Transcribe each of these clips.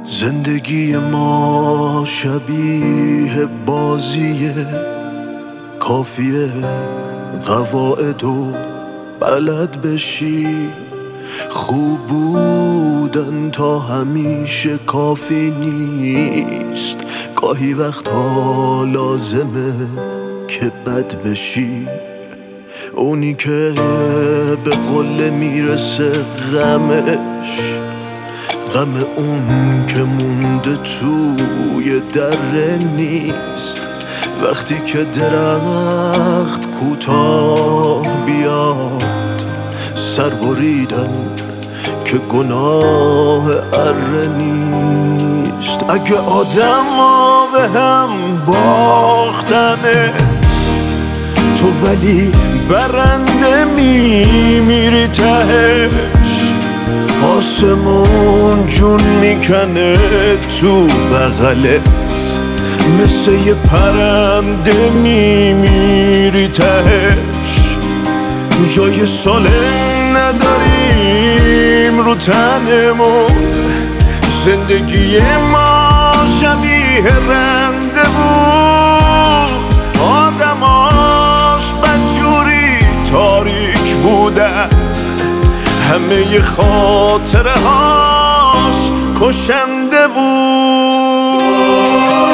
زندگی ما شبیه بازیه، کافیه قواعد و بلد بشی. خوب بودن تا همیشه کافی نیست، گاهی وقتها لازمه که بد بشی. اونی که به قله میرسه غمش، غم اون که مونده توی دره نیست. وقتی که درخت کوتاه بیاد، سر بریدن که گناه اره نیست. اگه آدم ها به هم باختنت، تو ولی برنده میمیری تهش. آسمون جون میکنه تو بغلت، مثل یه پرنده میمیری تهش. جای سالم نداریم رو تنمون، زندگی ما شبیه رنده بود. آدماش بدجوری تاریک بودن، همه خاطره هاش کشنده بود.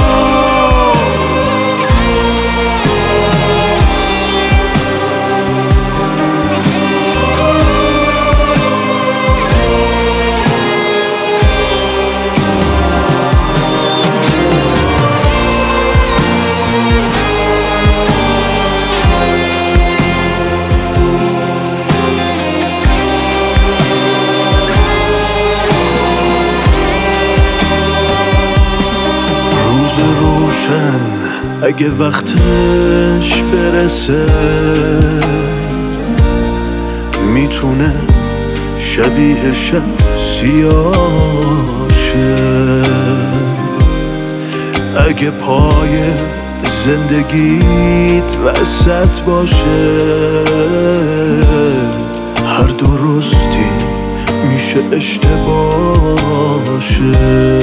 روشن اگه وقتش برسه، میتونه شبیه شب سیاه شه. اگه پای زندگیت وسط باشه، هر درستی میشه اشتباه شه.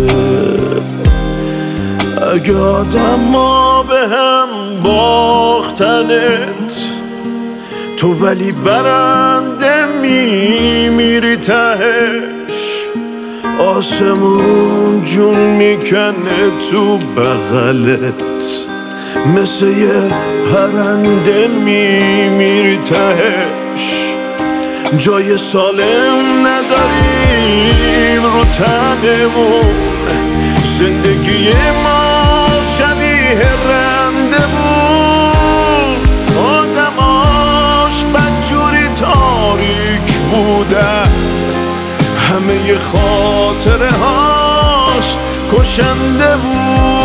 اگه آدم ها به هم باختنت، تو ولی برنده میمیری تهش. آسمون جون میکنه تو بغلت، مثل یه پرنده میمیری تهش. جای سالم نداریم رو تنمون، زندگی ما شبیه رنده بود. آدماش بدجوری تاریک بودن، همه خاطره هاش کشنده بود.